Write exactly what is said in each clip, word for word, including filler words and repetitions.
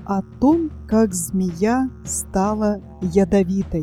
о том, как змея стала ядовитой.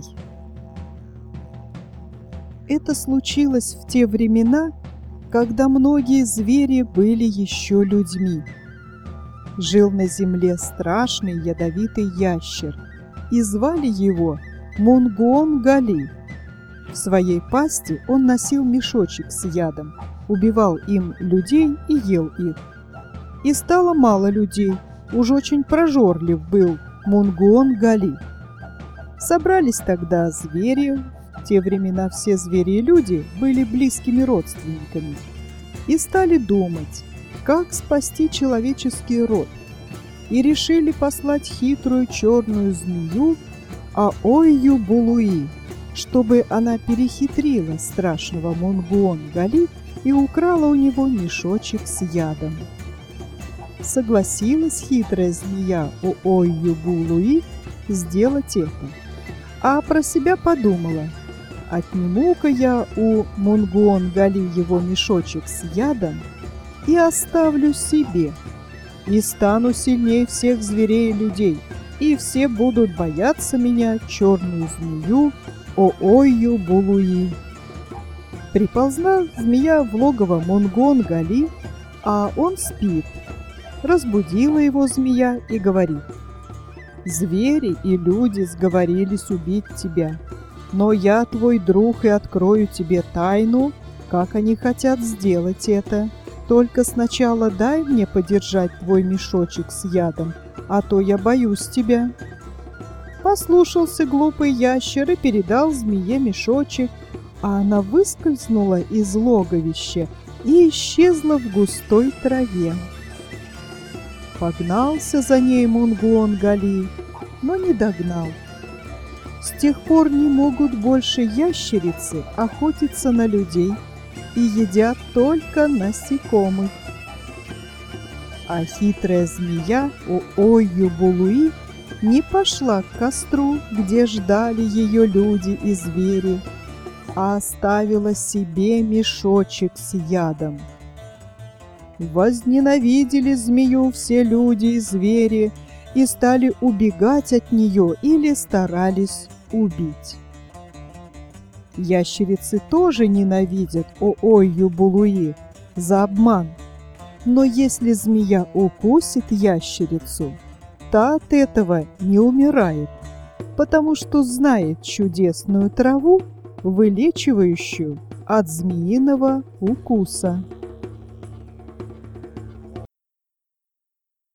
Это случилось в те времена, когда многие звери были еще людьми. Жил на земле страшный ядовитый ящер, и звали его Мунгуон-Гали. В своей пасти он носил мешочек с ядом, убивал им людей и ел их. И стало мало людей, уж очень прожорлив был Мунгуон-Гали. Собрались тогда звери, в те времена все звери и люди были близкими родственниками, и стали думать, как спасти человеческий род, и решили послать хитрую черную змею Аойю-Булуи, чтобы она перехитрила страшного Мунгуон-Гали и украла у него мешочек с ядом. Согласилась хитрая змея Аойю-Булуи сделать это, а про себя подумала: отниму-ка я у Мунгуон-Гали его мешочек с ядом и оставлю себе, и стану сильнее всех зверей и людей, и все будут бояться меня, черную змею Аойю-Булуи. Приползла змея в логово Мунгуон-Гали, а он спит. Разбудила его змея и говорит: звери и люди сговорились убить тебя, но я твой друг и открою тебе тайну, как они хотят сделать это. Только сначала дай мне подержать твой мешочек с ядом, а то я боюсь тебя. Послушался глупый ящер и передал змее мешочек, а она выскользнула из логовища и исчезла в густой траве. Погнался за ней Мунгуон-Гали, но не догнал. С тех пор не могут больше ящерицы охотиться на людей и едят только насекомых. А хитрая змея Аойю-Булуи не пошла к костру, где ждали ее люди и звери, а оставила себе мешочек с ядом. Возненавидели змею все люди и звери и стали убегать от нее или старались убить. Ящерицы тоже ненавидят Аойю-Булуи за обман, но если змея укусит ящерицу, та от этого не умирает, потому что знает чудесную траву, вылечивающую от змеиного укуса.